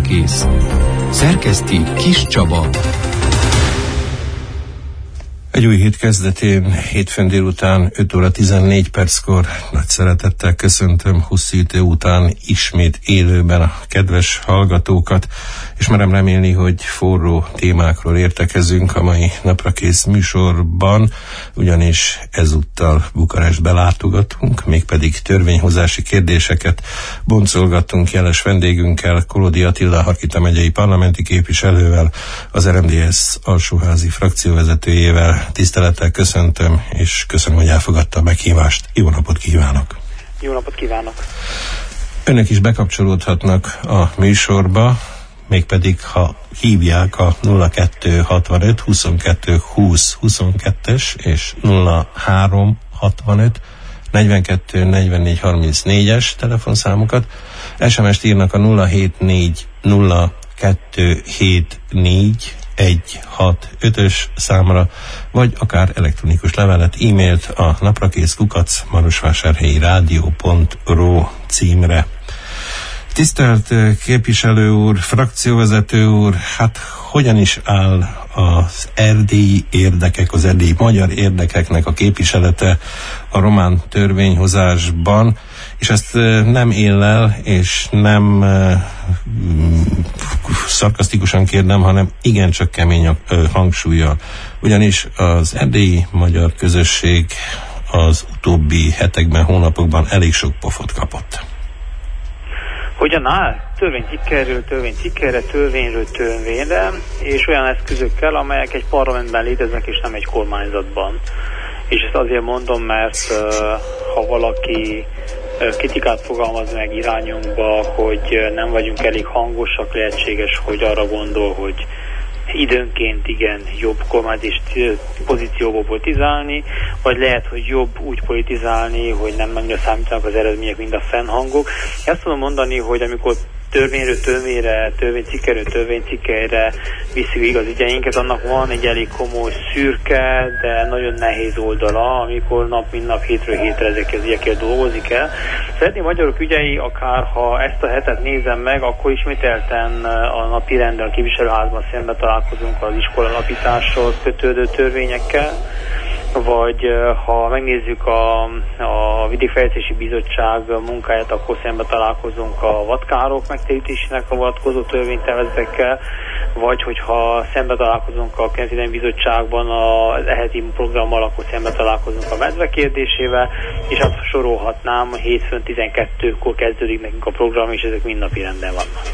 Naprakész. Szerkeszti Kis Csaba. Egy új hét kezdetén, hétfőn délután 5 óra 14 perckor nagy szeretettel köszöntöm hosszú idő után ismét élőben a kedves hallgatókat, és merem remélni, hogy forró témákról értekezünk a mai Naprakész műsorban, ugyanis ezúttal Bukarestbe látogatunk, mégpedig törvényhozási kérdéseket boncolgattunk jeles vendégünkkel, Kolodi Attila, Harkita megyei parlamenti képviselővel, az RMDSZ alsóházi frakcióvezetőjével. Tisztelettel köszöntöm, és köszönöm, hogy elfogadta a meghívást. Jó napot kívánok! Jó napot kívánok! Önök is bekapcsolódhatnak a műsorba, mégpedig ha hívják a 0265 22 20 22-es és 0365 42 44 34-es telefonszámokat. SMS-t írnak a 074 0274 165-ös számra, vagy akár elektronikus levelet, e-mailt a naprakész@marosvásárhelyi-rádió.ro címre. Tisztelt képviselő úr, frakcióvezető úr, hát hogyan is áll az erdélyi érdekek, az erdélyi magyar érdekeknek a képviselete a román törvényhozásban, és ezt nem éllel, és nem szarkasztikusan kérdem, hanem igencsak kemény hangsúllyal. Ugyanis az erdélyi magyar közösség az utóbbi hetekben, hónapokban elég sok pofot kapott. Hogyan áll? Törvénycikkerről törvénycikkerre, törvényről törvényre, és olyan eszközökkel, amelyek egy parlamentben léteznek, és nem egy kormányzatban. És ezt azért mondom, mert ha valaki kritikát fogalmaz meg irányunkba, hogy nem vagyunk elég hangosak, lehetséges, hogy arra gondol, hogy időnként igen, jobb kormányzati pozícióból politizálni, vagy lehet, hogy jobb úgy politizálni, hogy nem annyira számítanak az eredmények, mint a fennhangok. Ezt tudom mondani, hogy amikor törvényről törvényre, törvénycikkerről törvénycikkerre visszük igaz ügyeinket, annak van egy elég komoly szürke, de nagyon nehéz oldala, amikor nap mint nap, hétről hétre ezekkel az ügyekkel dolgozik el. Szeretném magyarok ügyei, akár ha ezt a hetet nézem meg, akkor ismételten a napi renden a képviselőházban szemben találkozunk az iskola alapításról kötődő törvényekkel, vagy ha megnézzük a Vidékfejlesztési Bizottság munkáját, akkor szemben találkozunk a vadkárok megtérítésének a vonatkozó törvénytervezetekkel, vagy hogyha szemben találkozunk a Környezetvédelmi Bizottságban az heti programmal, akkor szemben találkozunk a medve kérdésével, és azt sorolhatnám, hétfőn 12-kor kezdődik nekünk a program, és ezek mind napi renden vannak.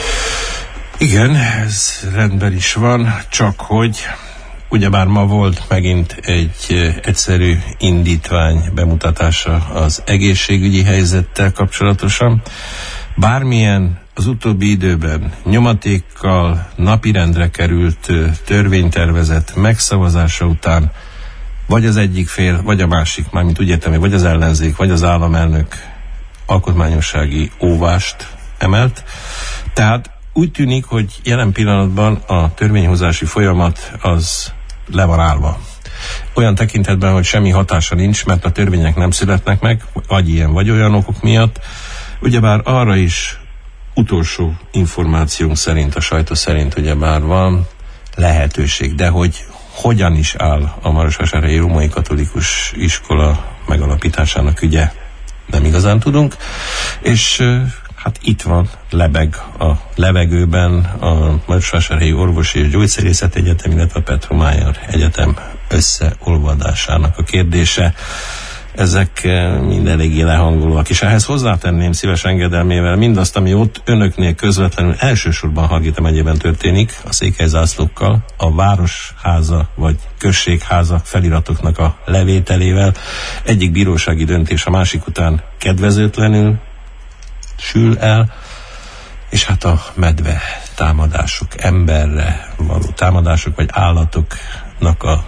Igen, ez rendben is van, csak hogy ugyebár ma volt megint egy egyszerű indítvány bemutatása az egészségügyi helyzettel kapcsolatosan. Bármilyen az utóbbi időben nyomatékkal napirendre került törvénytervezet megszavazása után vagy az egyik fél, vagy a másik, mármint úgy értem, vagy az ellenzék, vagy az államelnök alkotmányossági óvást emelt. Tehát úgy tűnik, hogy jelen pillanatban a törvényhozási folyamat az le van állva. Olyan tekintetben, hogy semmi hatása nincs, mert a törvények nem születnek meg, vagy ilyen, vagy olyan okok miatt. Ugyebár arra is utolsó információnk szerint, a sajtó szerint ugyebár van lehetőség, de hogy hogyan is áll a Marosvásárhelyi Római Katolikus Iskola megalapításának ügye, nem igazán tudunk, és hát itt van, lebeg a levegőben a Marosvásárhelyi Orvosi és Gyógyszerészeti Egyetem, illetve a Petromájer Egyetem összeolvadásának a kérdése. Ezek mind eléggé lehangolóak, és ehhez hozzátenném szíves engedelmével mindazt, ami ott önöknél közvetlenül elsősorban Harkita megyében történik, a székelyzászlókkal, a városháza vagy községháza feliratoknak a levételével. Egyik bírósági döntés a másik után kedvezőtlenül sül el, és hát a medve támadások, emberre való támadások, vagy állatoknak a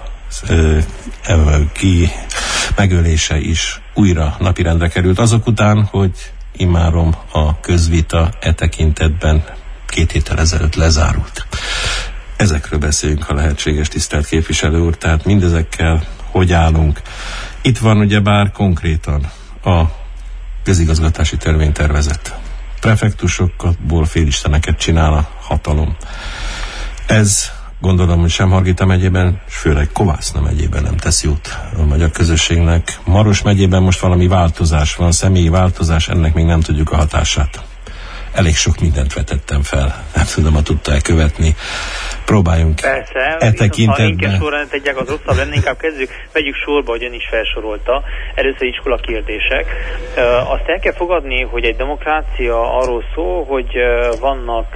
megölése is újra napirendre került. Azok után, hogy immáron a közvita tekintetben 2 héttel ezelőtt lezárult. Ezekről beszéljünk, ha lehetséges, tisztelt képviselő úr, tehát mindezekkel hogy állunk. Itt van ugyebár konkrétan a közigazgatási törvénytervezet. prefektusokból félisteneket csinál a hatalom. Ez gondolom, hogy sem Hargita megyében, és főleg Kovászna megyében nem tesz jót a magyar közösségnek. Maros megyében most valami változás van, személyi változás, ennek még nem tudjuk a hatását. Elég sok mindent vetettem fel, nem tudom, ha tudta-e követni. Próbáljunk tekintetben. Ha inkább sorrend tegyek, az rosszabb lenne, inkább vegyük sorba, hogy ön is felsorolta. Először iskola kérdések. Azt el kell fogadni, hogy egy demokrácia arról szól, hogy vannak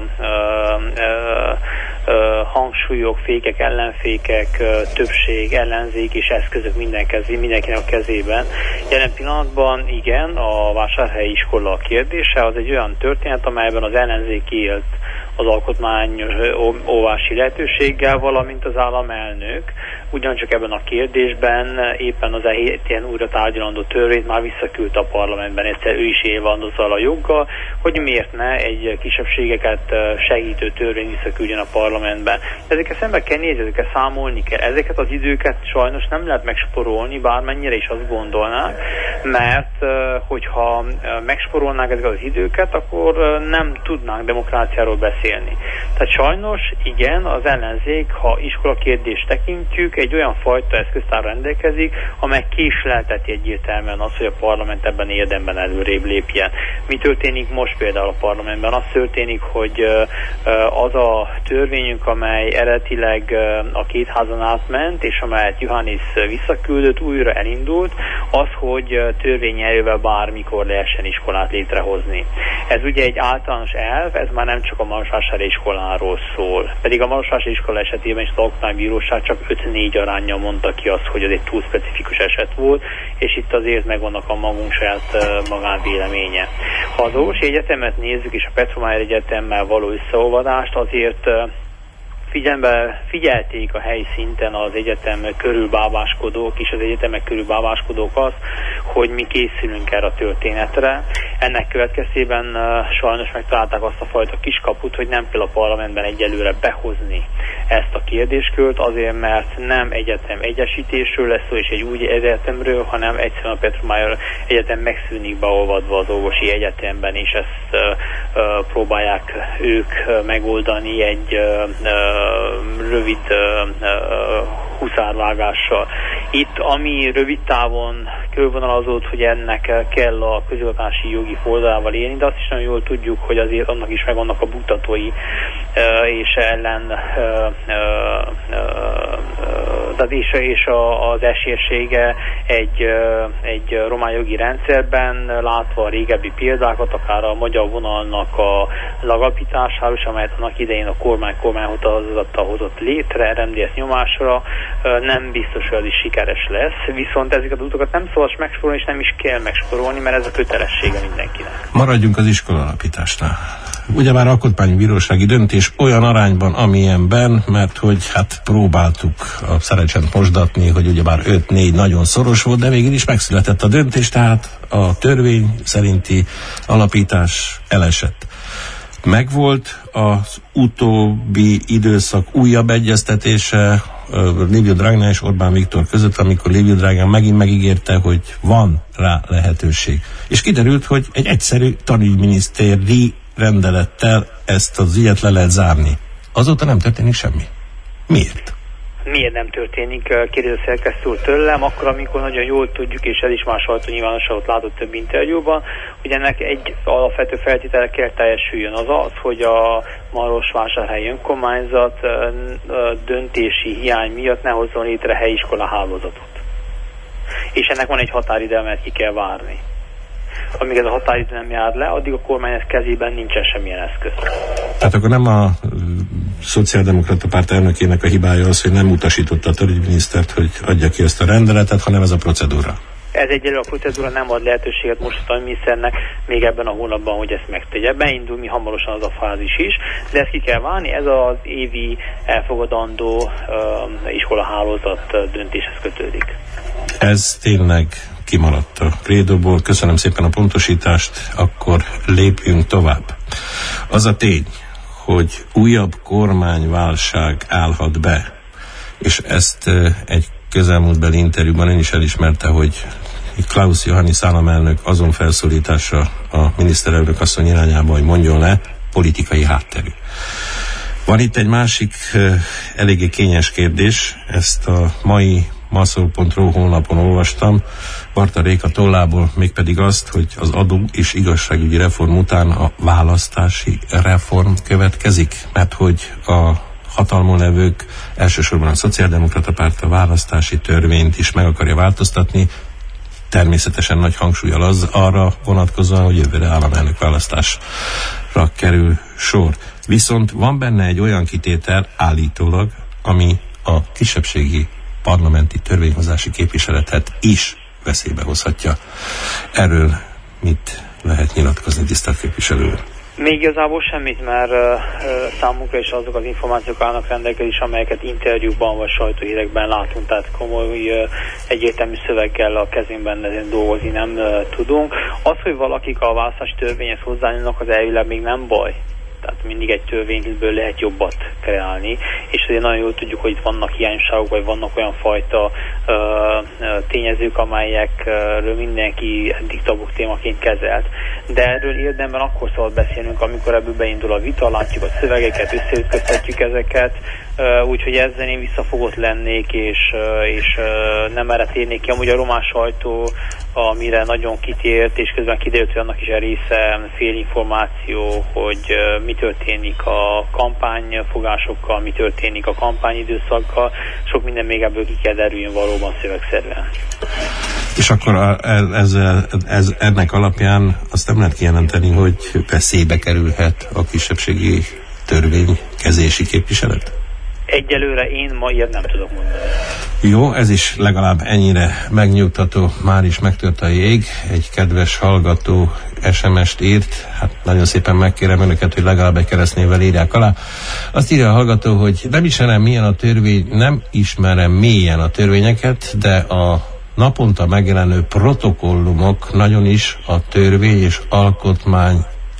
hangsúlyok, fékek, ellenfékek, többség, ellenzék és eszközök mindenkinek a kezében. Jelen pillanatban igen, a vásárhelyi iskola kérdése az egy olyan történet, amelyben az ellenzék élt az alkotmányos óvási lehetőséggel, valamint az államelnök. Ugyancsak ebben a kérdésben éppen az ilyen újra tárgyalandó törvényt már visszaküldte a parlamentben, egyszer ő is él van azzal a joggal, hogy miért ne egy kisebbségeket segítő törvény visszaküldjön a parlamentben. Ezeket szemben kell nézni, ezeket számolni kell. Ezeket az időket sajnos nem lehet megsporolni, bármennyire is azt gondolnák, mert hogyha megsporolnák ezeket az időket, akkor nem tudnánk demokráciáról beszélni. Tehát sajnos, igen, az ellenzék, ha iskolakérdést tekintjük, egy olyan fajta eszköztár rendelkezik, amely késlelteti egyértelműen azt, hogy a parlament ebben érdemben előrébb lépjen. Mi történik most például a parlamentben? Az történik, hogy az a törvényünk, amely eredetileg a két házon átment, és amelyet Iohannis visszaküldött, újra elindult, az, hogy törvényerővel bármikor lehessen iskolát létrehozni. Ez ugye egy általános elv, ez már nem csak a Marosvásárhelyi iskoláról szól. Pedig a Marosvásárhelyi iskola esetében is az alkotmánybíróság csak 5-4 aránnyal mondta ki azt, hogy ez egy túl specifikus eset volt, és itt azért megvannak a magunk saját magánvéleménye. Ha az orvosi egyetemet nézzük, és a Petromájer Egyetemmel való összeolvadást, azért figyelték a helyi szinten az egyetem körül bábáskodók és az egyetemek körül bábáskodók azt, hogy mi készülünk erre a történetre. Ennek következtében sajnos megtalálták azt a fajta kiskaput, hogy nem kell a parlamentben egyelőre behozni ezt a kérdéskört, azért mert nem egyetem egyesítésről lesz szó, és egy új egyetemről, hanem egyszerűen a Petromájer Egyetem megszűnik beolvadva az orvosi egyetemben, és ezt próbálják ők megoldani egy rövid huszárvágással. Itt, ami rövid távon körvonalazott, hogy ennek kell a közigazgatási jogi fordulával élni, de azt is nagyon jól tudjuk, hogy azért annak is megvannak a buktatói, és ellen és az esélyessége egy román jogi rendszerben, látva a régebbi példákat, akár a magyar vonalnak a legalapításáról, amelyet annak idején a kormányhatározattal hozott létre, RMDSZ nyomásra, nem biztos, hogy az is sikeres lesz. Viszont ezeket az utakat nem szabad megsporolni, és nem is kell megsporolni, mert ez a kötelessége mindenkinek. Maradjunk az iskola alapításnál. Ugyebár alkotmánybírósági döntés olyan arányban, amilyenben, mert hogy hát próbáltuk a szerencset mosdatni, hogy ugyebár 5-4 nagyon szoros volt, de végül is megszületett a döntés, tehát a törvény szerinti alapítás elesett. Megvolt az utóbbi időszak újabb egyeztetése Liviu Dragnea és Orbán Viktor között, amikor Liviu Dragnea megint megígérte, hogy van rá lehetőség. És kiderült, hogy egy egyszerű tanügyminisztéri rendelettel ezt az ügyet le lehet zárni. Azóta nem történik semmi. Miért? Miért nem történik, kérdezi a szerkesztő úr tőlem, akkor, amikor nagyon jól tudjuk, és ez is már sajtónyilvánosságot látott több interjúban, hogy ennek egy alapvető feltétele kell teljesüljön. Az, hogy a Marosvásárhelyi önkormányzat döntési hiány miatt ne hozzon létre helyiskola hálózatot. És ennek van egy határidő, mert ki kell várni. Amíg ez a határidő nem jár le, addig a kormány kezében nincsen semmilyen eszköz. Tehát akkor nem a Szociáldemokrata Párt elnökének a hibája az, hogy nem utasította a törvényminisztert, hogy adja ki ezt a rendeletet, hanem ez a procedúra. Ez egyelőre a procedúra nem ad lehetőséget most a tanügyminiszternek még ebben a hónapban, hogy ezt megtegye. Beindul mi hamarosan az a fázis is, de ezt ki kell várni, ez az évi elfogadandó iskolahálózat döntéshez kötődik. Ez tényleg kimaradt a krédóból. Köszönöm szépen a pontosítást, akkor lépjünk tovább. Az a tény, hogy újabb kormányválság állhat be, és ezt egy közelmúltbeli interjúban ön is elismerte, hogy Klaus Johannis államelnök azon felszólítása a miniszterelnök asszony irányába, hogy mondjon le, politikai hátterű. Van itt egy másik eléggé kényes kérdés, ezt a mai maszol.ru honlapon olvastam, Barta Réka tollából, mégpedig azt, hogy az adó és igazságügyi reform után a választási reform következik, mert hogy a hatalmon levők, elsősorban a Szociáldemokrata Párt a választási törvényt is meg akarja változtatni, természetesen nagy hangsúllyal az arra vonatkozóan, hogy jövőre államelnök választásra kerül sor. Viszont van benne egy olyan kitétel állítólag, ami a kisebbségi parlamenti törvényhozási képviseletet is veszélybe hozhatja. Erről mit lehet nyilatkozni, tisztelt képviselő? Még igazából semmit, mert számunkra is azok az információk állnak rendelkezésre, amelyeket interjúkban vagy sajtóhírekben látunk, tehát komoly egyértelmű szöveggel a kezünkben dolgozni nem tudunk. Az, hogy valakik a választási törvényhez hozzányúlnak, az elvileg még nem baj. Tehát mindig egy törvényből lehet jobbat kreálni, és azért nagyon jól tudjuk, hogy itt vannak hiányosságok, vagy vannak olyan fajta tényezők, amelyekről mindenki eddig tabuk témaként kezelt. De erről érdemben akkor szabad beszélnünk, amikor ebből beindul a vita, látjuk a szövegeket, összeütköztetjük ezeket, úgyhogy ezzel én visszafogott lennék, és nem erre térnék ki. Amúgy a román sajtó, amire nagyon kitért, és közben kiderült, hogy annak is a része félinformáció, hogy mi történik a kampányfogásokkal, mi történik a kampányidőszakkal, sok minden még ebből ki kell derüljön valóban szövegszerűen. És akkor ennek alapján azt nem lehet kijelenteni, hogy veszélybe kerülhet a kisebbségi törvénykezési képviselet? Egyelőre én ma ilyet nem tudok mondani. Jó, ez is legalább ennyire megnyugtató. Már is megtört a jég. Egy kedves hallgató SMS-t írt. Hát nagyon szépen megkérem önöket, hogy legalább egy keresztnévvel írják alá. Azt írja a hallgató, hogy nem ismerem mélyen a törvényeket, de a naponta megjelenő protokollumok nagyon is a törvény és alkotmány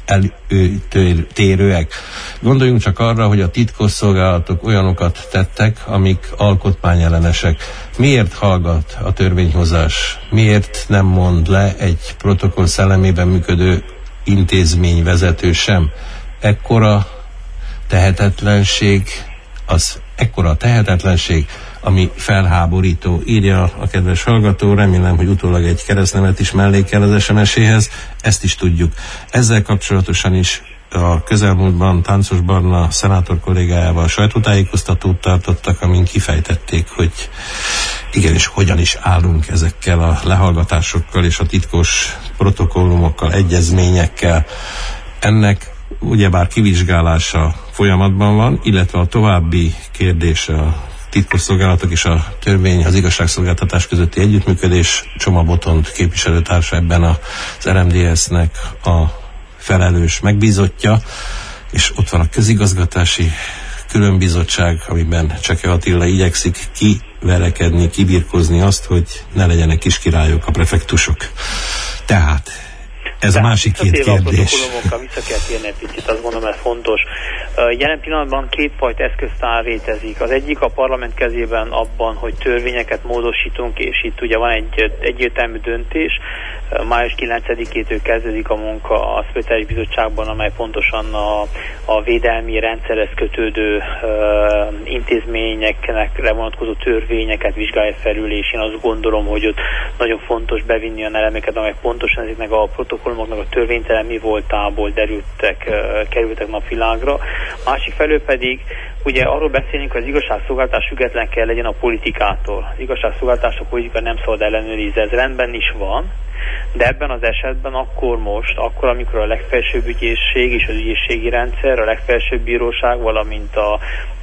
eltérőek. Gondoljunk csak arra, hogy a titkosszolgálatok olyanokat tettek, amik alkotmányellenesek. Miért hallgat a törvényhozás? Miért nem mond le egy protokoll szellemében működő intézményvezető sem? Ekkora tehetetlenség, ami felháborító, írja a kedves hallgató. Remélem, hogy utólag egy keresztnevet is mellékel az SMS-éhez, ezt is tudjuk. Ezzel kapcsolatosan is a közelmúltban Táncos Barna szenátor kollégájával sajtótájékoztatót tartottak, amin kifejtették, hogy igenis hogyan is állunk ezekkel a lehallgatásokkal és a titkos protokollumokkal, egyezményekkel. Ennek ugyebár kivizsgálása folyamatban van, illetve a további kérdés a titkosszolgálatok és a törvény, az igazságszolgáltatás közötti együttműködés. Csoma Botond képviselőtársa ebben az RMDS-nek a felelős megbízottja, és ott van a közigazgatási különbizottság, amiben Cseke Attila igyekszik kiverekedni, kibirkózni azt, hogy ne legyenek kiskirályok a prefektusok. Tehát ez a másik két kérdés. Vissza kell térni egy picit, azt gondolom, ez fontos. Jelen pillanatban kétfajta eszköztár létezik. Az egyik a parlament kezében abban, hogy törvényeket módosítunk, és itt ugye van egy egyértelmű döntés. Május 9-től kezdődik a munka a Szpeciális Bizottságban, amely pontosan a védelmi rendszerhez kötődő intézményekre vonatkozó törvényeket vizsgálja felül, és én azt gondolom, hogy ott nagyon fontos bevinni olyan elemeket, amelyek pontosan ezeknek a protokollumoknak a törvénytelen mi voltából kerültek napvilágra. Másik felől pedig ugye arról beszélünk, hogy az igazságszolgáltatás független kell legyen a politikától. Az igazságszolgáltatás a politika nem szabad ellenőrizni, ez rendben is van, de ebben az esetben akkor, amikor a legfelsőbb ügyészség és az ügyészségi rendszer, a legfelsőbb bíróság, valamint az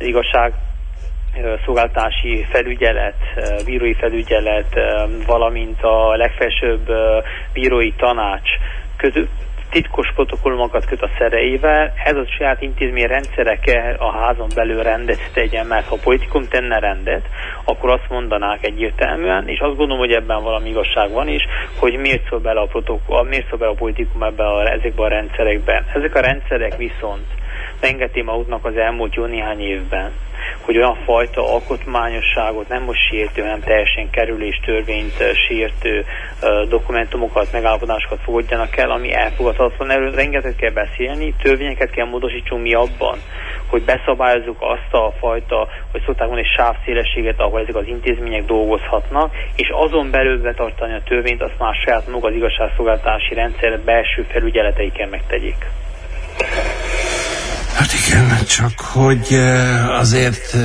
igazságszolgáltatási felügyelet, bírói felügyelet, valamint a legfelsőbb bírói tanács között titkos protokollumokat köt a szereivel, ez a saját intézmény rendszere kell a házon belül rendet tegyen, mert ha a politikum tenne rendet, akkor azt mondanák egyértelműen, és azt gondolom, hogy ebben valami igazság van is, hogy miért szól bele a politikum ezekben a rendszerekben. Ezek a rendszerek viszont engedték maguknak az elmúlt jó néhány évben, hogy olyan fajta alkotmányosságot nem most sértő, hanem teljesen kerüléstörvényt sértő dokumentumokat, megállapodásokat fogadjanak el, ami elfogadhatatlan. Erről rengeteg kell beszélni, törvényeket kell módosítsunk mi abban, hogy beszabályozzuk azt a fajta, hogy szokták mondani, sávszélességet, ahol ezek az intézmények dolgozhatnak, és azon belül betartani a törvényt, azt már saját maga az igazságszolgáltatási rendszer belső felügyeletei kell megtegyék. Hát igen, csak hogy azért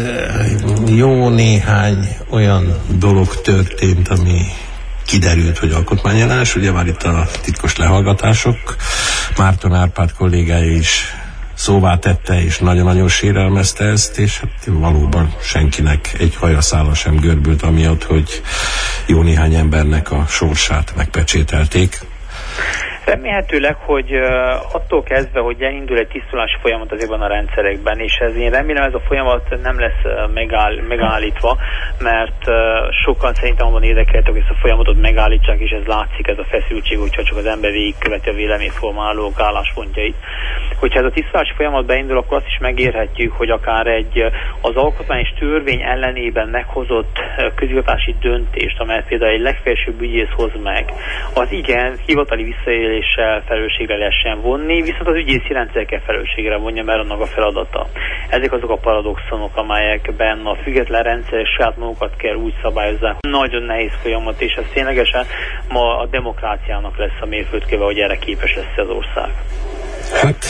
jó néhány olyan dolog történt, ami kiderült, hogy alkotmányellenes. Ugye már itt a titkos lehallgatások, Márton Árpád kollégája is szóvá tette, és nagyon-nagyon sérelmezte ezt, és hát valóban senkinek egy hajaszála sem görbült amiatt, hogy jó néhány embernek a sorsát megpecsételték. Remélhetőleg, hogy attól kezdve, hogy elindul egy tisztulási folyamat azért van a rendszerekben, és én remélem ez a folyamat nem lesz megállítva, mert sokan szerintem abban érdekeltek, hogy ezt a folyamatot megállítsák, és ez látszik, ez a feszültség, hogyha csak az ember végigköveti a véleményformálók álláspontjait. Hogyha ez a tisztulási folyamat beindul, akkor azt is megérhetjük, hogy akár az alkotmány és törvény ellenében meghozott közigazgatási döntést, amelyet például egy legfelsőbb ügyész hoz meg, az igen, hivatali visszaéléssel felelősségre lehessen vonni, viszont az ügyészi rendszer kell felelősségre vonja, mert annak a feladata. Ezek azok a paradoxonok, amelyekben a független rendszer saját magukat kell úgy szabályozni. Nagyon nehéz folyamat, és ez ténylegesen ma a demokráciának lesz a mérföldköve, hogy erre képes lesz az ország. Hát,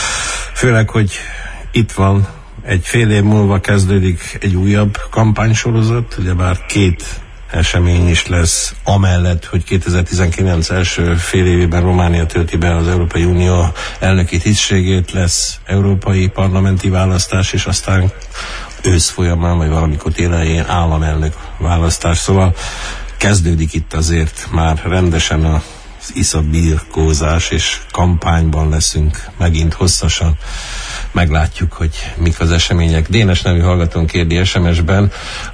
főleg, hogy itt van, egy fél év múlva kezdődik egy újabb kampánysorozat, ugyebár 2 esemény is lesz, amellett, hogy 2019 első fél évében Románia tölti be az Európai Unió elnöki tisztségét, lesz európai parlamenti választás, és aztán ősz folyamán, vagy valamikor elején államelnök választás. Szóval kezdődik itt azért már rendesen az iszabirkózás, és kampányban leszünk megint hosszasan. Meglátjuk, hogy mik az események. Dénes nevű hallgatón kérdi SMS-ben,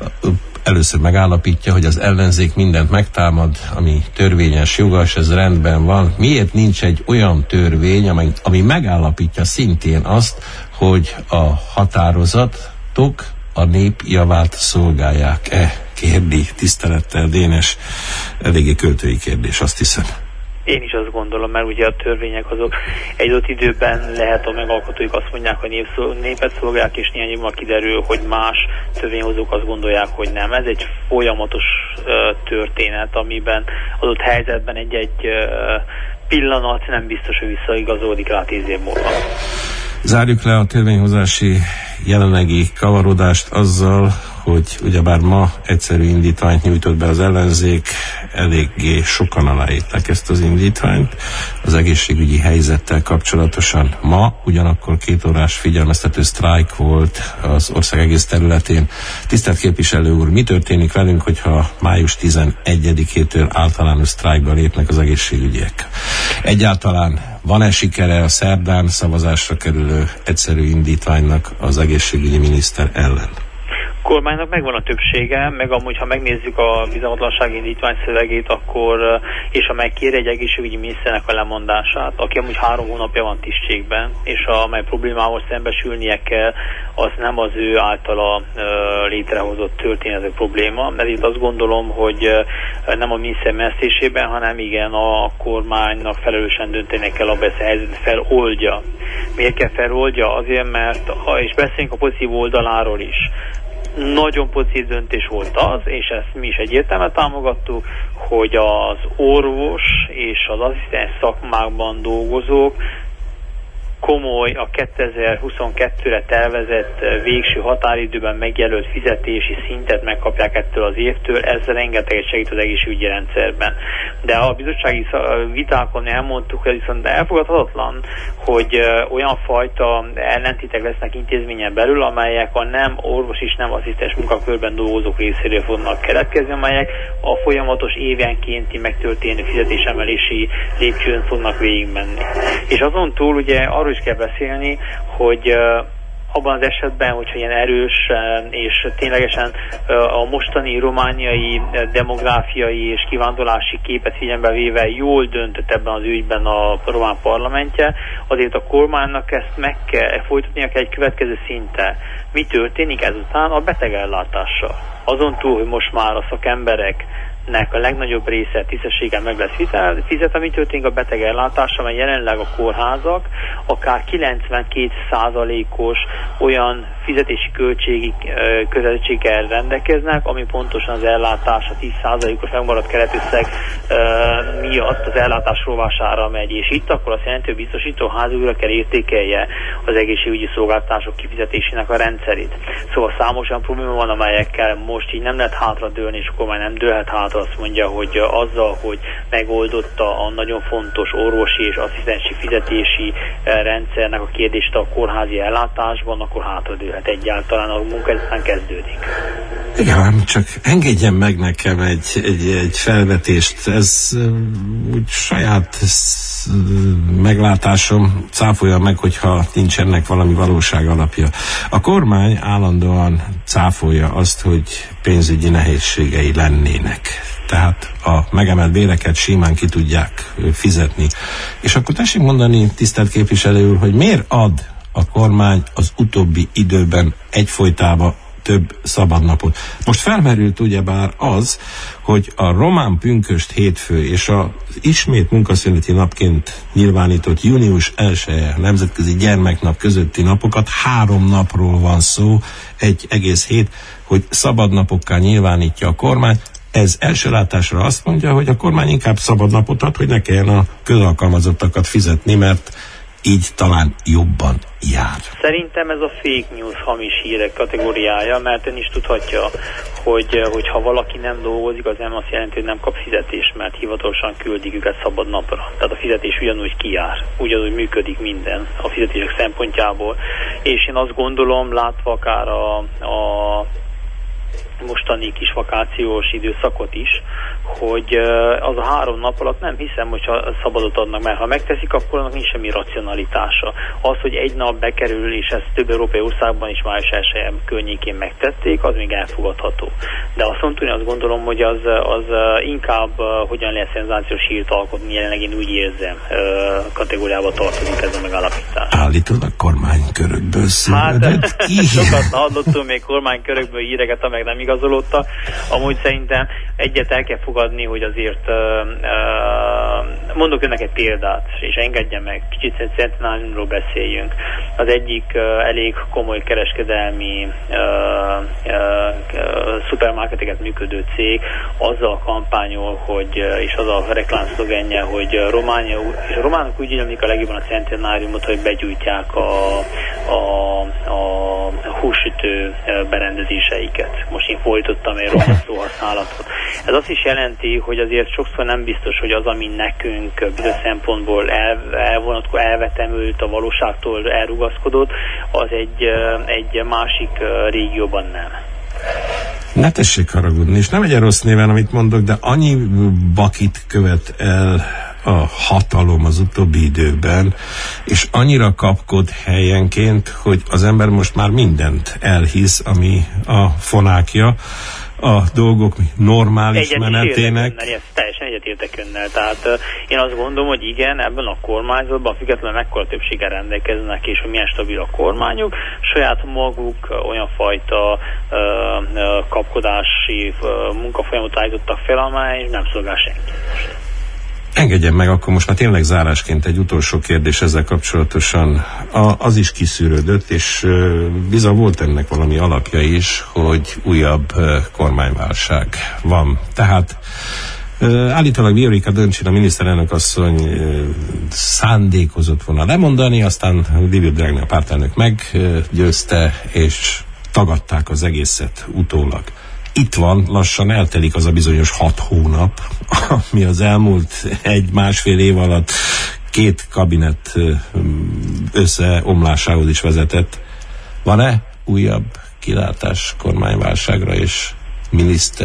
először megállapítja, hogy az ellenzék mindent megtámad, ami törvényes, jogos, ez rendben van. Miért nincs egy olyan törvény, ami megállapítja szintén azt, hogy a határozatok a nép javát szolgálják-e? Kérdi tisztelettel Dénes. Eléggé költői kérdés, azt hiszem. Én is azt gondolom, mert ugye a törvények azok egy adott időben lehet a megalkotóik azt mondják, hogy népet szolgálják, és néhány évvel kiderül, hogy más törvényhozók azt gondolják, hogy nem. Ez egy folyamatos történet, amiben adott helyzetben egy pillanat nem biztos, hogy visszaigazolódik rá 10 év múlva. Zárjuk le a törvényhozási jelenlegi kavarodást azzal, hogy ugyebár ma egyszerű indítványt nyújtott be az ellenzék, eléggé sokan aláírták ezt az indítványt az egészségügyi helyzettel kapcsolatosan. Ma ugyanakkor 2 órás figyelmeztető sztrájk volt az ország egész területén. Tisztelt képviselő úr, mi történik velünk, hogyha május 11-től általános sztrájkba lépnek az egészségügyiek? Egyáltalán van-e sikere a szerdán szavazásra kerülő egyszerű indítványnak az egészségügyi miniszter ellen? A kormánynak megvan a többsége, meg amúgy, ha megnézzük a bizalmatlansági indítvány szövegét, akkor, és amely kér egy egészségügyi miniszternek a lemondását, aki amúgy 3 hónapja van tisztségben, és amely problémával szembesülnie kell, az nem az ő általa létrehozott történetű probléma, mert itt azt gondolom, hogy nem a miniszter menesztésében, hanem igen a kormánynak felelősen dönteni kell, abban ezt a helyzetet feloldja. Miért kell feloldja? Azért, mert, és beszéljünk a pozitív oldaláról is, nagyon pozitív döntés volt az, és ezt mi is egyértelműen támogattuk, hogy az orvos és az asszisztens szakmákban dolgozók komoly, a 2022-re tervezett végső határidőben megjelölt fizetési szintet megkapják ettől az évtől, ez rengeteget segít az egészségügyi rendszerben. De a bizottsági vitákon elmondtuk, hogy viszont elfogadhatatlan, hogy olyan fajta ellentétek lesznek intézményen belül, amelyek a nem orvos és nem asszisztens munkakörben dolgozók részéről fognak keletkezni, amelyek a folyamatos évenkénti megtörténő fizetésemelési lépcsőn fognak végigmenni. És azon túl ugye arról is kell beszélni, hogy abban az esetben, hogyha ilyen erős és ténylegesen a mostani romániai demográfiai és kivándorlási képet figyelembe véve jól döntött ebben az ügyben a román parlamentje, azért a kormánynak ezt meg kell folytatnia egy következő szinten. Mi történik ezután a betegellátással? Azon túl, hogy most már a szakembereknek a legnagyobb része tisztességgel meg lesz fizetve, mi történik a betegellátással, mert jelenleg a kórházak akár 92%-os olyan fizetési költségi kötelezettséggel rendelkeznek, ami pontosan az ellátás a 10%-os megmaradt keretösszeg miatt az ellátás rovására megy, és itt akkor azt jelenti, hogy biztosító ház újra kell értékelje az egészségügyi szolgáltatások kifizetésének a rendszerét. Szóval számos olyan probléma van, amelyekkel most így nem lehet hátradőlni, és akkor már nem dőlhet hátra, azt mondja, hogy azzal, hogy megoldotta a nagyon fontos orvosi és asszisztensi fizetési rendszernek a kérdést a kórházi ellátásban, akkor hátradőlhet egyáltalán, a munka ezután kezdődik. Igen, csak engedjen meg nekem egy felvetést. Ez úgy saját meglátásom, cáfolja meg, hogyha nincs ennek valami valóság alapja. A kormány állandóan cáfolja azt, hogy pénzügyi nehézségei lennének. Tehát a megemelt béreket simán ki tudják fizetni. És akkor tessék mondani, tisztelt képviselő úr, hogy miért ad a kormány az utóbbi időben egyfolytában több szabadnapot. Most felmerült ugyebár az, hogy a román pünkösd hétfő és az ismét munkaszüneti napként nyilvánított június 1-e nemzetközi gyermeknap közötti napokat 3 napról van szó, egy egész hét, hogy szabadnapokká nyilvánítja a kormány. Ez első látásra azt mondja, hogy a kormány inkább szabadnapot ad, hogy ne kelljen a közalkalmazottakat fizetni, mert így talán jobban jár. Szerintem ez a fake news, hamis hírek kategóriája, mert ön is tudhatja, hogy ha valaki nem dolgozik, az nem azt jelenti, hogy nem kap fizetést, mert hivatalosan küldik őket szabad napra. Tehát a fizetés ugyanúgy kijár, ugyanúgy működik minden a fizetések szempontjából. És én azt gondolom, látva akár a mostani kis vakációs időszakot is, hogy az a 3 nap alatt nem hiszem, hogyha szabadot adnak, mert ha megteszik, akkor annak nincs semmi racionalitása. Az, hogy egy nap bekerül, és ezt több európai országban is május 1 környékén megtették, az még elfogadható. De azt mondani, azt gondolom, hogy az inkább hogyan lehet szenzációs hírt alkotni, jelenleg én úgy érzem, kategóriába tartozik ez a megállapítás. Állítólag kormánykörökből színvedett ki. Sokat hallottunk még kormánykörökből híreket, amelyek nem igazolódtak. Amúgy szerintem egyet el kell fogadni, hogy azért mondok önnek egy példát, és engedje meg, kicsit Centenáriumról beszéljünk. Az egyik elég komoly kereskedelmi szupermarketeket működő cég azzal kampányol, és az a reklámszlogenje, hogy Románia, és a románok úgy illemlik a legjobban a Centenáriumot, hogy begyújtják a hússütő berendezéseiket. Most én folytottam egy rossz szóhasználatot. Ez azt is jelenti, hogy azért sokszor nem biztos, hogy az, ami nekünk bizonyos szempontból elvetemült, a valóságtól elrugaszkodott, az egy másik régióban nem. Ne tessék haragudni, és nem egy rossz néven, amit mondok, de annyi bakit követ el a hatalom az utóbbi időben, és annyira kapkod helyenként, hogy az ember most már mindent elhisz, ami a fonákja a dolgok normális menetének. Teljesen egyetértek önnel. Tehát én azt gondolom, hogy igen, ebben a kormányzatban függetlenül mekkora többséggel rendelkeznek, és hogy milyen stabil a kormányuk, saját maguk olyan fajta kapkodási munkafolyamot állítottak fel, amely nem szolgál senki. Engedjen meg akkor most már tényleg zárásként egy utolsó kérdés ezzel kapcsolatosan. Az is kiszűrődött, és bizony volt ennek valami alapja is, hogy újabb kormányválság van. Tehát állítólag Viorica Dăncilă miniszterelnök asszony szándékozott volna lemondani, aztán Liviu Dragnea pártelnök meggyőzte, és tagadták az egészet utólag. Itt van, lassan eltelik az a bizonyos 6 hónap, ami az elmúlt 1-1,5 év alatt 2 kabinet összeomlásához is vezetett. Van-e újabb kilátás kormányválságra és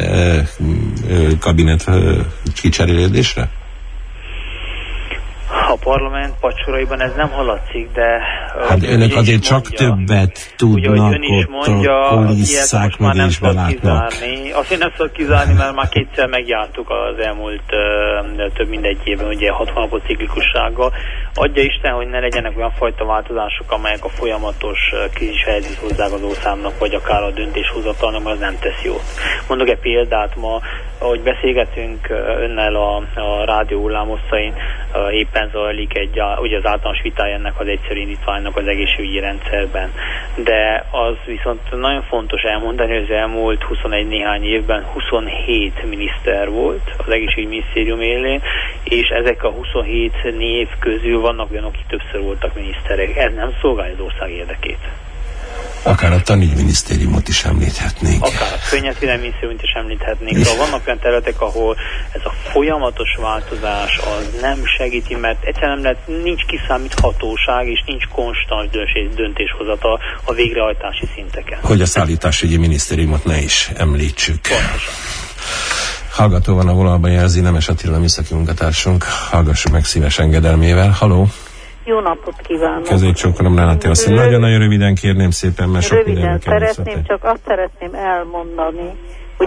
kabinet kicserélésre? a parlament pacsoraiban ez nem hallatszik, de... Hát önök azért csak többet tudnak ott a kulisszák-mögésbe látnak. Azt nem szabad kizárni, mert már kétszer megjártuk az elmúlt több mint egy évben, ugye 6 hónapos ciklikussággal. Adja Isten, hogy ne legyenek olyan fajta változások, amelyek a folyamatos krízishelyzethez hozzák az országnak, vagy akár a döntéshozatalnak, az nem tesz jót. Mondok egy példát, ma, ahogy beszélgetünk önnel a rádió hullámosszain, éppen zajlik ugye az általános vitája ennek az egyszerű indítványnak az egészségügyi rendszerben. De az viszont nagyon fontos elmondani, hogy az elmúlt 21 néhány évben 27 miniszter volt az egészségügyminisztérium élén, és ezek a 27 név közül vannak olyanok, akik többször voltak miniszterek. Ez nem szolgálja az ország érdekét. Akár a tanügyminisztériumot is említhetnénk. Akár a környezetvédelmi minisztériumot is említhetnénk. Szóval vannak olyan területek, ahol ez a folyamatos változás az nem segíti, mert egyszerűen nincs kiszámíthatóság, és nincs konstans döntéshozatal a végrehajtási szinteken. Hogy a szállításügyi minisztériumot ne is említsük. Pontosan. Hallgató van a vonalban, jelzi Nemes Attila, műszaki munkatársunk. Hallgassuk meg szíves engedelmével. Halló! Jó napot kívánok! Kezét csókolom, Ránáti asszony. Nagyon-nagyon röviden kérném szépen, mert sok röviden szeretném, csak azt szeretném elmondani, hogy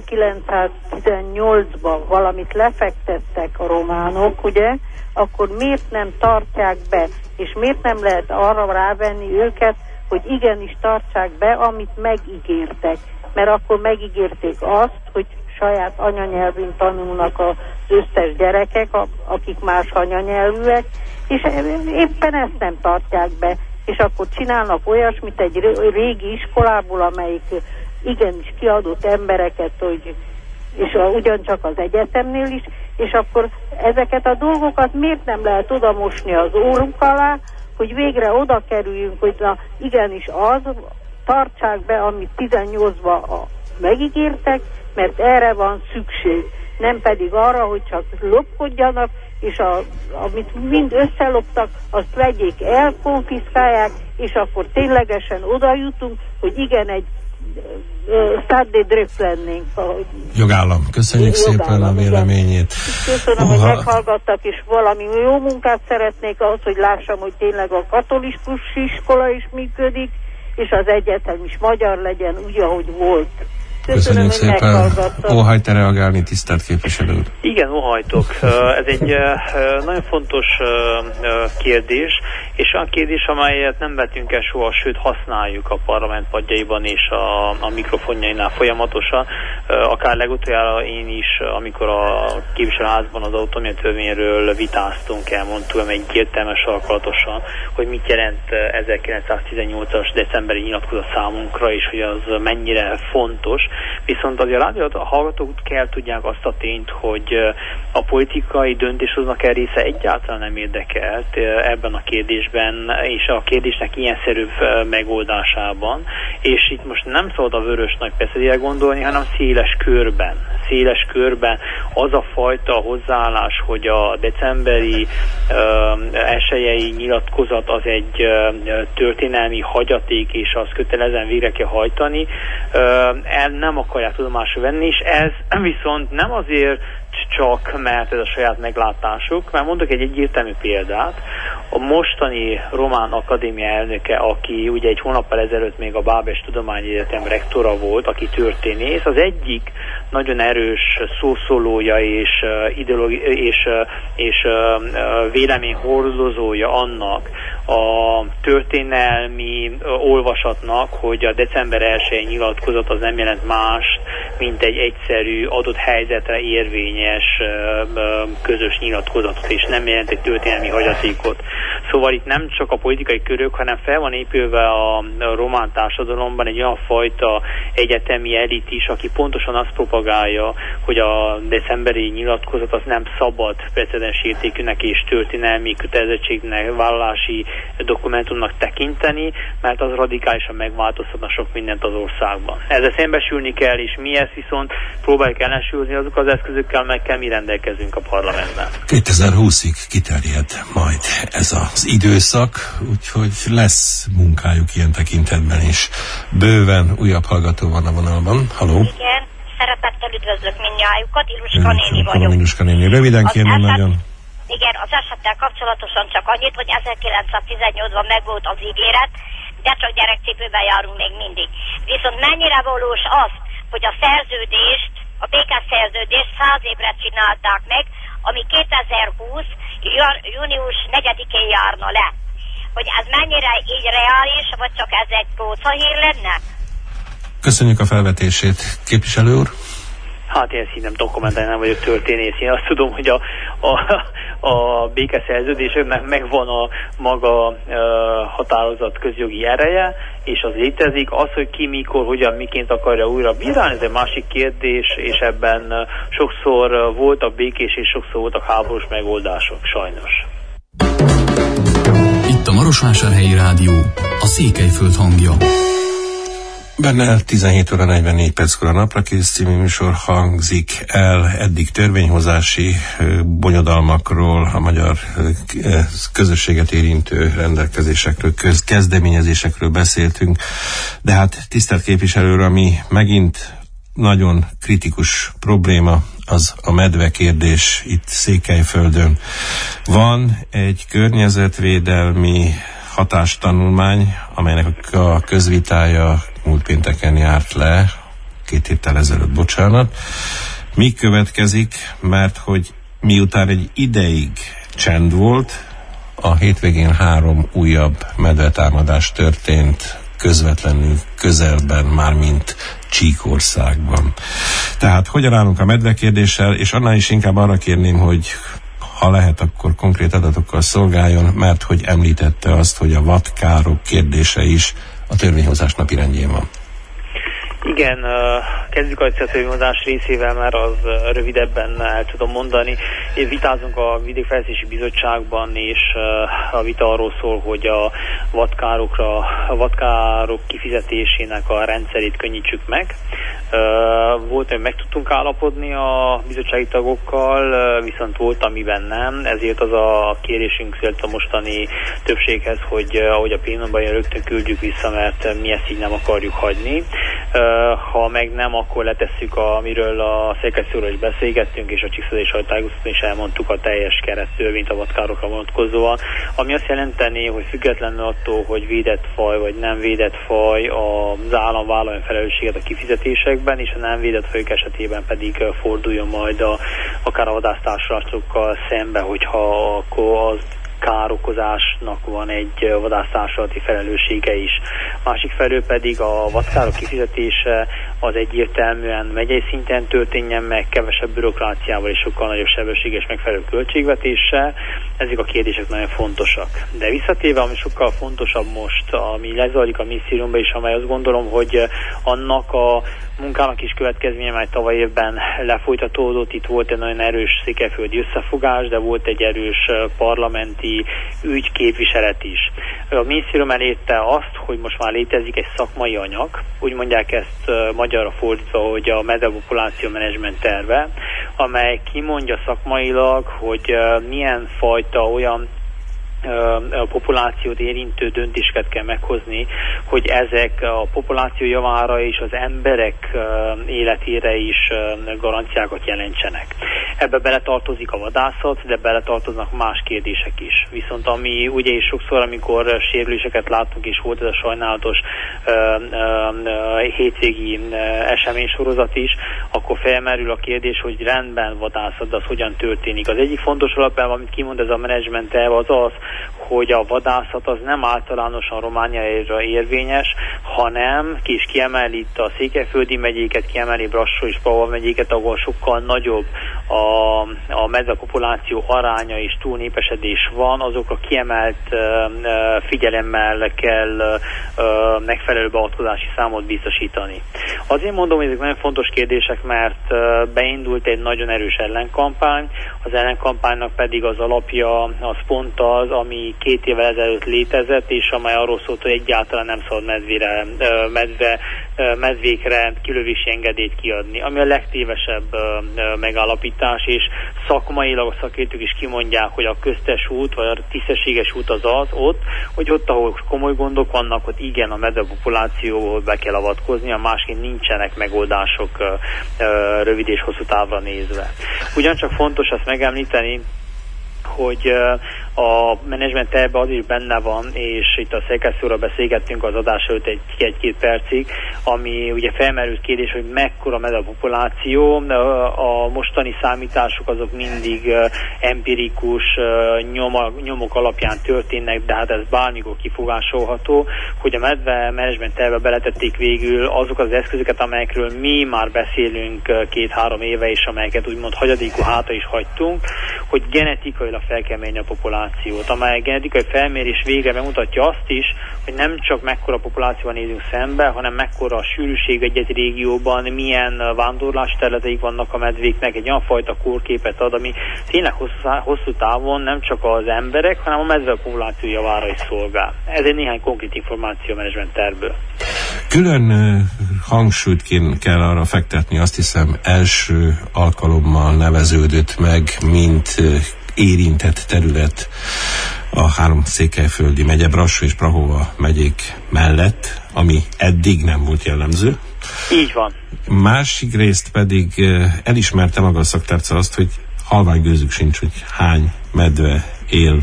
1918-ban valamit lefektettek a románok, ugye, akkor miért nem tartják be, és miért nem lehet arra rávenni őket, hogy igenis tartsák be, amit megígértek. Mert akkor megígérték azt, hogy saját anyanyelvűn tanulnak az összes gyerekek, akik más anyanyelvűek, és éppen ezt nem tartják be. És akkor csinálnak olyasmit egy régi iskolából, amelyik igenis kiadott embereket, és ugyancsak az egyetemnél is, és akkor ezeket a dolgokat miért nem lehet oda mosni az órunk alá, hogy végre oda kerüljünk, hogy na igenis tartsák be, amit 18-ban megígértek, mert erre van szükség. Nem pedig arra, hogy csak lopkodjanak, és amit mind összeloptak, azt vegyék el, konfiszkálják, és akkor ténylegesen oda jutunk, hogy igen, egy száddédröp lennénk. Jogállam. Köszönjük szépen a véleményét. Köszönöm, hogy meghallgattak, és valami jó munkát szeretnék ahhoz, hogy lássam, hogy tényleg a katolikus iskola is működik, és az egyetem is magyar legyen, úgy, ahogy volt. Köszönjük szépen. Óhajt-e reagálni, tisztelt képviselő úr? Igen, óhajtok. Ez egy nagyon fontos kérdés, és olyan kérdés, amelyet nem vetünk el soha, sőt használjuk a parlament padjaiban és a mikrofonjainál folyamatosan. Akár legutoljára én is, amikor a képviselőházban az autonómia törvényről vitáztunk, elmondtuk egyértelműen sarkalatosan, hogy mit jelent 1918-as decemberi nyilatkozat számunkra, és hogy az mennyire fontos. Viszont azért a rádió hallgatók kell tudják azt a tényt, hogy a politikai döntéshoznak el része egyáltalán nem érdekelt ebben a kérdésben, és a kérdésnek ilyenszerű megoldásában. És itt most nem szabad a vörös nagy percedére gondolni, hanem széles körben az a fajta hozzáállás, hogy a decemberi esejei nyilatkozat az egy történelmi hagyaték, és az kötelezően végre kell hajtani, nem akarják tudomásra venni, és ez viszont nem azért csak, mert ez a saját meglátásuk, mert mondok egy egyértelmű példát. A mostani Román Akadémia elnöke, aki ugye egy hónappal ezelőtt még a Bábes Tudományegyetem rektora volt, aki történész, az egyik nagyon erős szószólója és véleményhordozója annak a történelmi olvasatnak, hogy a december 1-i nyilatkozat az nem jelent mást, mint egy egyszerű adott helyzetre érvényes közös nyilatkozatot, és nem jelent egy történelmi hagyatékot. Szóval itt nem csak a politikai körök, hanem fel van épülve a román társadalomban egy olyan fajta egyetemi elit is, aki pontosan azt propagálja, hogy a decemberi nyilatkozat az nem szabad precedens értékűnek és történelmi kötelezettségnek, vállalási dokumentumnak tekinteni, mert az radikálisan megváltoztatna sok mindent az országban. Ezzel szembesülni kell, és mi ezt viszont próbáljuk ellensúlyozni, azok az eszközökkel, melyekkel mi rendelkezünk a parlamentben. 2020-ig kiterjed majd ez az időszak, úgyhogy lesz munkájuk ilyen tekintetben is. Bőven újabb hallgató van a vonalban. Halló? Igen, szeretettel üdvözlök mindnyájukat, Iluska néni vagyok. Iluska néni, röviden kérném nagyon. Igen, az esettel kapcsolatosan csak annyit, hogy 1918-ban megvolt az ígéret, de csak gyerekcipőben járunk még mindig. Viszont mennyire valós az, hogy a szerződést, a békeszerződést 100 évre csinálták meg, ami 2020. június 4-én járna le. Hogy ez mennyire így reális, vagy csak ez egy prócahír lenne? Köszönjük a felvetését, képviselő úr. Hát én ezt így nem tudom kommentálni, nem vagyok történész. Én azt tudom, hogy a békeszerződéseknek megvan a maga határozat közjogi ereje, és az létezik. Az, hogy ki, mikor, hogyan, miként akarja újra bírálni, ez egy másik kérdés, és ebben sokszor voltak békés, és sokszor voltak háborús megoldások, sajnos. Itt a Marosvásárhelyi Rádió, a Székelyföld hangja. Benne 17 óra 44 perckor a Naprakész című műsor hangzik el. Eddig törvényhozási bonyodalmakról, a magyar közösséget érintő rendelkezésekről, kezdeményezésekről beszéltünk, de hát tisztelt képviselő, ami megint nagyon kritikus probléma, az a medve kérdés itt Székelyföldön. Van egy környezetvédelmi hatástanulmány, amelynek a közvitája múlt pénteken járt le, 2 héttel ezelőtt, bocsánat. Mi következik, mert hogy miután egy ideig csend volt, a hétvégén 3 újabb medvetámadás történt közvetlenül közelben, mármint Csíkországban. Tehát hogyan állunk a medve kérdéssel, és annál is inkább arra kérném, hogy ha lehet, akkor konkrét adatokkal szolgáljon, mert hogy említette azt, hogy a vadkárok kérdése is a törvényhozás napirendjén van. Igen, kezdjük a törvényhozás részével, mert az rövidebben el tudom mondani. Vitázunk a Vidékfejlesztési Bizottságban, és a vita arról szól, hogy a vadkárok kifizetésének a rendszerét könnyítsük meg. Volt, hogy meg tudtunk állapodni a bizottsági tagokkal, viszont volt, amiben nem, ezért az a kérésünk szélt a mostani többséghez, hogy ahogy a pillanatban rögtön küldjük vissza, mert mi ezt így nem akarjuk hagyni. Ha meg nem, akkor letesszük, amiről a Székelyföldről is beszélgettünk, és a Csíkszózai sajtótájékoztatón is elmondtuk a teljes kerettörvényt a vadkárokra vonatkozóan, ami azt jelenteni, hogy függetlenül attól, hogy védett faj vagy nem védett faj, az állam vállalja felelősséget a kifizetésekben, és a nem védett fajok esetében pedig forduljon majd akár a vadásztársulásokkal szembe, hogyha akkor az károkozásnak van egy vadásztársulati felelőssége is. Másik felől pedig a vadkárok kifizetése az egyértelműen megyei szinten történjen meg, kevesebb bürokráciával és sokkal nagyobb sebességes megfelelő költségvetéssel. Ezek a kérdések nagyon fontosak. De visszatérve, ami sokkal fontosabb most, ami lezajlik a minisztériumban is, amely azt gondolom, hogy annak a munkának is következménye, mely tavaly évben lefolytatódott. Itt volt egy nagyon erős székelyföldi összefogás, de volt egy erős parlamenti ügyképviselet is. A minisztérium elérte azt, hogy most már létezik egy szakmai anyag, úgy mondják ezt magyarra fordítva, hogy a medvepopuláció menedzsment terve, amely kimondja szakmailag, hogy milyen fajta olyan a populációt érintő döntéseket kell meghozni, hogy ezek a populáció javára és az emberek életére is garanciákat jelentsenek. Ebbe beletartozik a vadászat, de beletartoznak más kérdések is. Viszont ami ugye is sokszor, amikor sérüléseket látunk, és volt ez a sajnálatos hétvégi eseménysorozat is, akkor felmerül a kérdés, hogy rendben vadászat, de az hogyan történik. Az egyik fontos alapelv, amit kimond ez a menedzsment terv, az az, hogy a vadászat az nem általánosan Romániára érvényes, hanem ki is kiemeli itt a székelyföldi megyéket, kiemeli Brassó és Pava megyéket, ahol sokkal nagyobb a medvepopuláció aránya és túlnépesedés van, azokra kiemelt figyelemmel kell megfelelő beavatkozási számot biztosítani. Azért mondom, hogy ezek nagyon fontos kérdések, mert beindult egy nagyon erős ellenkampány, az ellenkampánynak pedig az alapja az pont az, ami 2 évvel ezelőtt létezett, és amely arról szólt, hogy egyáltalán nem szabad medvékre kilövési engedélyt kiadni, ami a legtévesebb megállapítás, és szakmailag a szakértők is kimondják, hogy a köztes út, vagy a tisztességes út az ott, hogy ott, ahol komoly gondok vannak, ott igen, a medvepopulációhoz be kell avatkozni, a másként nincsenek megoldások rövid és hosszú távra nézve. Ugyancsak fontos azt megemlíteni, hogy a menedzsment tervben az is benne van, és itt a szerkesztőről beszélgettünk az adás előtt egy-két percig, ami ugye felmerült kérdés, hogy mekkora med a populáció. A mostani számítások azok mindig empirikus nyomok alapján történnek, de hát ez bármikor kifogásolható, hogy a medve menedzsment tervbe beletették végül azok az eszközöket, amelyekről mi már beszélünk 2-3 éve, és amelyeket úgymond hagyadékú hátra is hagytunk, hogy genetikailag fel kell mérni a populációt, amely genetikai felmérés végre bemutatja azt is, hogy nem csak mekkora populációval nézünk szembe, hanem mekkora a sűrűség egy régióban, milyen vándorlás területeik vannak a medvéknek, egy olyan fajta kórképet ad, ami tényleg hosszú távon nem csak az emberek, hanem a medve populáció javára is szolgál. Ez egy néhány konkrét információ a menedzsment tervből. Külön hangsúlyt kell arra fektetni, azt hiszem első alkalommal neveződött meg, mint érintett terület a 3 székelyföldi megye, Brassó és Prahova megyék mellett, ami eddig nem volt jellemző. Így van. Másik részt pedig elismerte maga a szaktárca azt, hogy halvány gőzük sincs, hogy hány medve él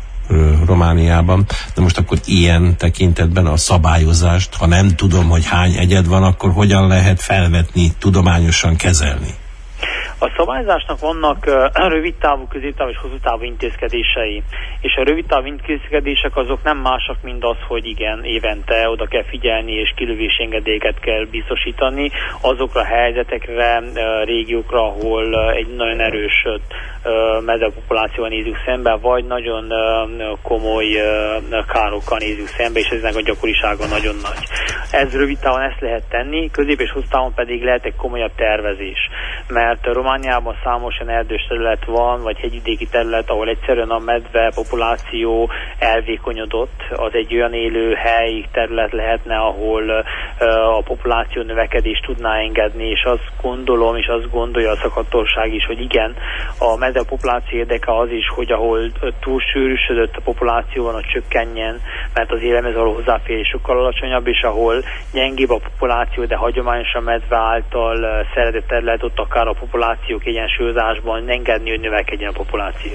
Romániában. De most akkor ilyen tekintetben a szabályozást, ha nem tudom, hogy hány egyed van, akkor hogyan lehet felvetni, tudományosan kezelni? A szabályzásnak vannak rövidtávú, középtávú és hosszútávú intézkedései. És a rövidtávú intézkedések azok nem másak, mint az, hogy igen, évente oda kell figyelni és kilövési engedélyeket kell biztosítani azokra a helyzetekre, régiókra, ahol egy nagyon erős medvepopulációval nézzük szembe, vagy nagyon komoly károkkal nézzük szembe, és eznek a gyakorisága nagyon nagy. Ez rövid távon ezt lehet tenni, közép és hosszú távon pedig lehet egy komolyabb tervezés. Mert Romániában számos olyan erdős terület van, vagy hegyvidéki terület, ahol egyszerűen a medve populáció elvékonyodott. Az egy olyan élőhely terület lehetne, ahol a populáció növekedést tudná engedni, és azt gondolom, és azt gondolja a szakhatóság is, hogy igen, a medve populáció érdeke az is, hogy ahol túlsűrűsödött a populáció van, hogy csökkenjen, mert az élelmező való hozzáférés sokkal alacsonyabb, és ahol gyengébb a populáció, de hagyományosan medve által szeretett terület, ott akár a populációk egyensúlyozásban engedni, hogy növekedjen a populáció.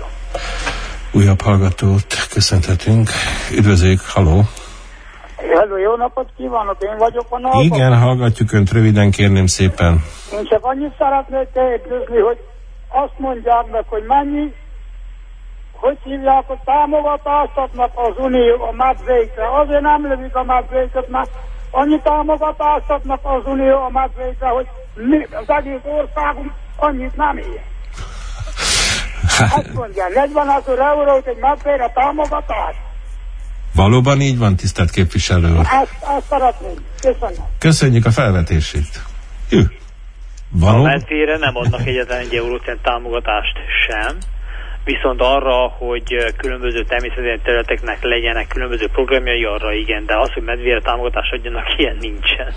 Újabb hallgatót köszönhetünk. Üdvözlők, halló! Hello, jó napot kívánok, én vagyok a nálban. Igen, hallgatjuk Önt, röviden kérném szépen. Én csak annyit szeretnék kérdezni, hogy azt mondják meg, hogy mennyi, hogy hívják, hogy támogatást adnak az Unió a medvékre. Azért nem lövik a medvéket, mert annyi támogatást adnak az Unió a medvékre, hogy az egész országunk annyit nem ér. Azt mondják, 40 000 eurót egy medvére támogatás. Valóban így van, tisztelt képviselő úr? Ezt szeretném. Köszönöm. Köszönjük a felvetését. A medvére nem adnak egyetlen 1 eurót támogatást sem, viszont arra, hogy különböző természeti területeknek legyenek különböző programjai, arra igen, de az, hogy medvére támogatást adjanak, ilyen nincsen.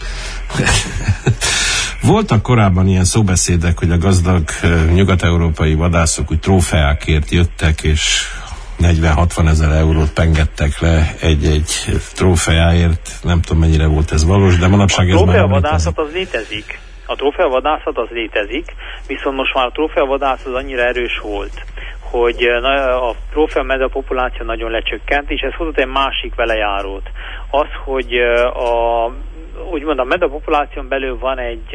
Voltak korábban ilyen szóbeszédek, hogy a gazdag nyugat-európai vadászok úgy trófeákért jöttek, és 40-60 ezer eurót pengettek le egy trófeáért. Nem tudom, mennyire volt ez valós, de manapság ez már nem létezik. Az létezik. A trófeavadászat az létezik, viszont most már a trófeavadászat az annyira erős volt, hogy a trófea medve populáció nagyon lecsökkent, és ez hozott egy másik velejárót. Az, hogy úgymond a medve populáción belül van egy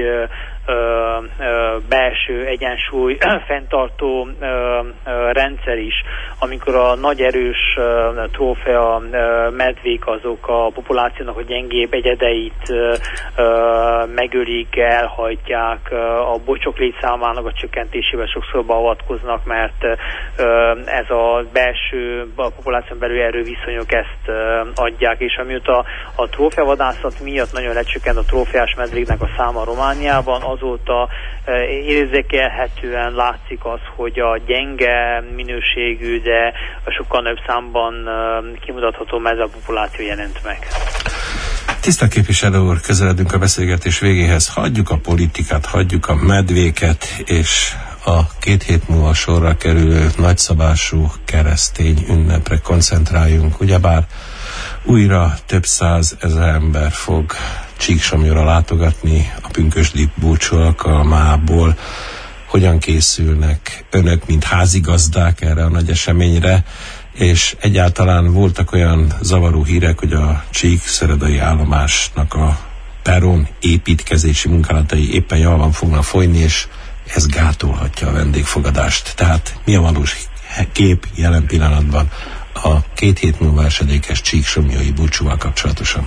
belső egyensúly fenntartó rendszer is, amikor a nagy erős trófea medvék azok a populációnak a gyengébb egyedeit megölik, elhajtják, a bocsok létszámának a csökkentésével sokszor beavatkoznak, mert ez a belső a populáción belül erőviszonyok ezt adják, és amióta a trófeavadászat miatt nagyon lecsökkent a trófeás medvéknek a száma Romániában, azóta érzékelhetően látszik az, hogy a gyenge minőségű, de sokkal nagyobb számban kimutatható medvepopuláció jelent meg. Tisztelt képviselő úr, közeledünk a beszélgetés végéhez. Hagyjuk a politikát, hagyjuk a medvéket, és a 2 hét múlva sorra kerülő nagyszabású keresztény ünnepre koncentráljunk. Ugyebár újra több 100 000 ember fog Csíksomlyóra látogatni a pünkösdi búcsú alkalmából, hogyan készülnek önök, mint házigazdák erre a nagy eseményre, és egyáltalán voltak olyan zavaró hírek, hogy a Csíkszeredai állomásnak a peron építkezési munkálatai éppen javan fognak folyni, és ez gátolhatja a vendégfogadást. Tehát mi a valós kép jelen pillanatban a 2 hét múlva esedékes csíksomlyai búcsúval kapcsolatosan?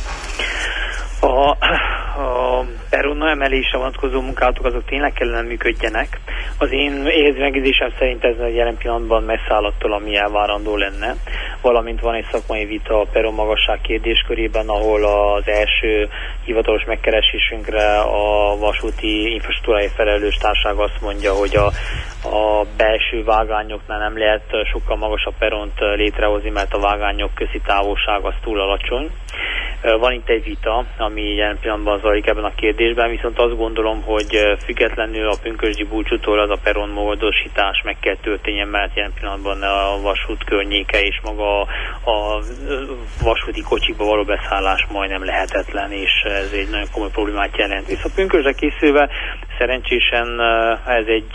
A peronna emelésre vonatkozó munkálatok azok tényleg kellene működjenek. Az én érzemegézésem szerint ez jelen pillanatban messze áll attól, ami elvárandó lenne. Valamint van egy szakmai vita a peron magasság kérdéskörében, ahol az első hivatalos megkeresésünkre a vasúti infrastruktúrai felelős társaság azt mondja, hogy a belső vágányoknál nem lehet sokkal magasabb peront létrehozni, mert a vágányok közi távolság az túl alacsony. Van itt egy vita, ami jelen pillanatban zajlik ebben a kérdésben, viszont azt gondolom, hogy függetlenül a pünkösdi búcsútól az a peron módosítás meg kell történjen, mert jelen pillanatban a vasút környéke és maga a vasúti kocsikba való beszállás majdnem lehetetlen, és ez egy nagyon komoly problémát jelent. Viszont pünkösdre készülve szerencsésen ez egy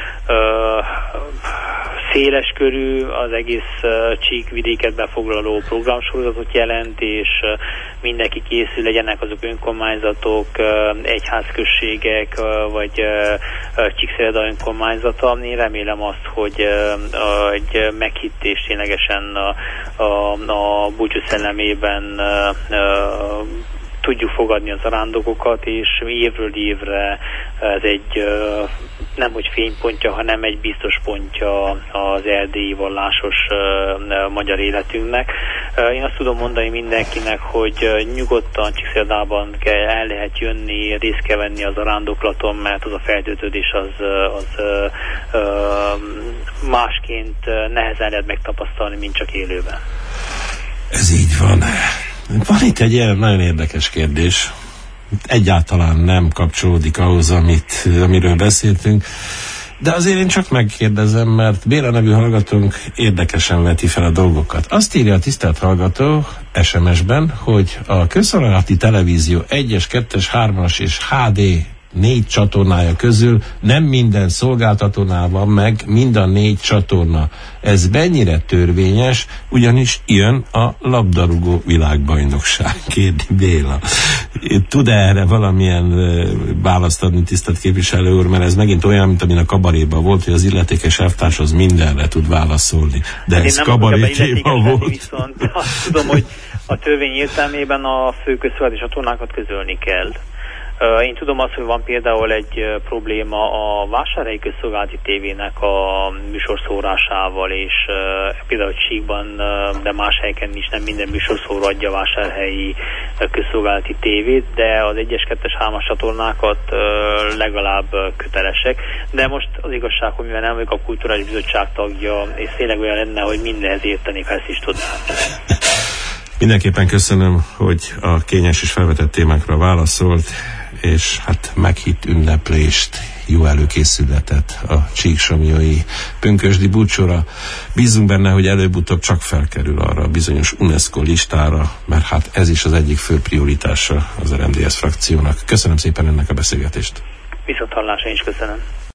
széles körű, az egész Csíkvidéket befoglaló programsorozatot jelent, és mindenki készül, legyenek azok önkormányzatok, egyházközségek, vagy Csíkszereda önkormányzata. Én remélem azt, hogy egy meghitt és ténylegesen a búcsú szellemében tudjuk fogadni az zarándokokat, és évről évre ez egy nem hogy fénypontja, hanem egy biztos pontja az erdélyi vallásos magyar életünknek. Én azt tudom mondani mindenkinek, hogy nyugodtan Csíkszeredában el lehet jönni, részt kell venni az zarándoklaton, mert az a feltöltődés az másként nehezen lehet megtapasztalni, mint csak élőben. Ez így van. Van itt egy ilyen nagyon érdekes kérdés. Egyáltalán nem kapcsolódik ahhoz, amiről beszéltünk, de azért én csak megkérdezem, mert Béla nevű hallgatónk érdekesen veti fel a dolgokat. Azt írja a tisztelt hallgató SMS-ben, hogy a közszolgálati televízió 1-es, 2-es, 3-as és HD 4 csatornája közül nem minden szolgáltatónál van meg mind a 4 csatorna. Ez mennyire törvényes, ugyanis jön a labdarúgó világbajnokság, kérdi Béla. Tud-e erre valamilyen választ adni, tisztelt képviselő úr, mert ez megint olyan, mint amin a kabaréban volt, hogy az illetékes elvtárs az mindenre tud válaszolni. De ez kabarétjében volt. Viszont azt tudom, hogy a törvény értelmében a fő közszolgálati csatornákat közölni kell. Én tudom azt, hogy van például egy probléma a Vásárhelyi Közszolgálati tévének a műsorszórásával, és például Csíkban, de más helyeken is nem minden műsorszóró adja a Vásárhelyi Közszolgálati tévét, de az 1-es, 2-es, 3-as csatornákat legalább kötelesek. De most az igazság, hogy mivel nem vagyok a Kulturális Bizottság tagja, és tényleg olyan lenne, hogy mindenhez értenék, ha ezt is tudnám. Mindenképpen köszönöm, hogy a kényes és felvetett témákra válaszolt, és hát meghitt ünneplést, jó előkészületet a csíksomlyai pünkösdi búcsúra. Bízunk benne, hogy előbb-utóbb csak felkerül arra a bizonyos UNESCO listára, mert hát ez is az egyik fő prioritása az RMDSZ frakciónak. Köszönöm szépen ennek a beszélgetést. Viszonthallásra, én is köszönöm.